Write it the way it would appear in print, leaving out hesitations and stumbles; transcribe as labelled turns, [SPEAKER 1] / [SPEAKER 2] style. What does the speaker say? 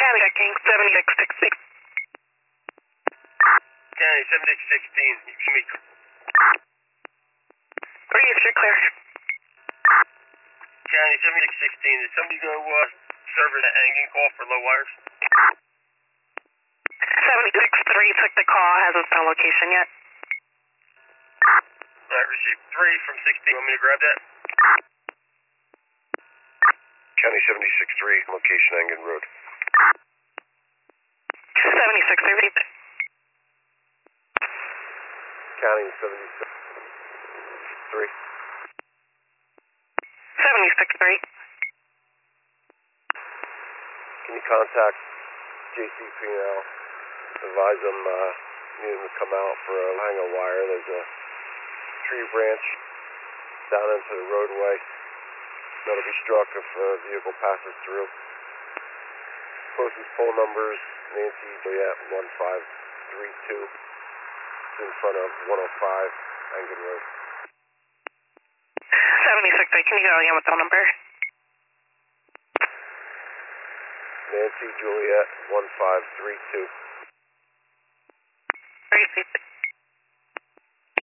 [SPEAKER 1] County checking 7616.
[SPEAKER 2] County 7616, you can meet.
[SPEAKER 1] 3, you're clear.
[SPEAKER 2] County 7616, did somebody go service a hanging call for low wires?
[SPEAKER 1] 763 took the call, hasn't found location yet.
[SPEAKER 2] Alright, received 3 from 16. Want me to grab that? County 76-3, location Engen Road.
[SPEAKER 1] 763.
[SPEAKER 2] County 76-3.
[SPEAKER 1] 763.
[SPEAKER 2] Can you contact JCP&L? Advise them, need them to come out for a hang of wire. There's a tree branch down into the roadway that'll be struck if a vehicle passes through. Closest phone numbers, Nancy Juliet 1532. It's in front of 105 Engen Road.
[SPEAKER 1] 763, can you go again with the number?
[SPEAKER 2] Nancy Juliet 1532.
[SPEAKER 1] 3.